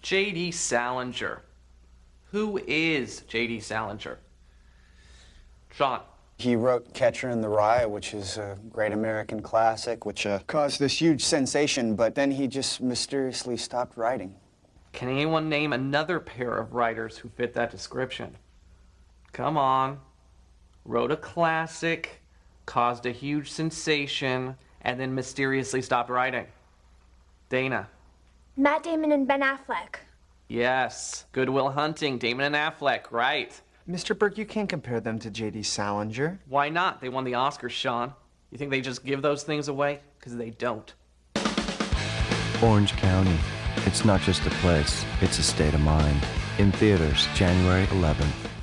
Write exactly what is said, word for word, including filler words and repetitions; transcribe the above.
J D Salinger. Who is J D Salinger? Sean. He wrote Catcher in the Rye, which is a great American classic, which uh, caused this huge sensation, but then he just mysteriously stopped writing. Can anyone name another pair of writers who fit that description? Come on. Wrote a classic, caused a huge sensation, and then mysteriously stopped writing. Dana. Matt Damon and Ben Affleck. Yes. Good Will Hunting, Damon and Affleck, right. Mister Burke, you can't compare them to J D Salinger. Why not? They won the Oscars, Sean. You think they just give those things away? Because they don't. Orange County. It's not just a place, it's a state of mind. In theaters, January eleventh.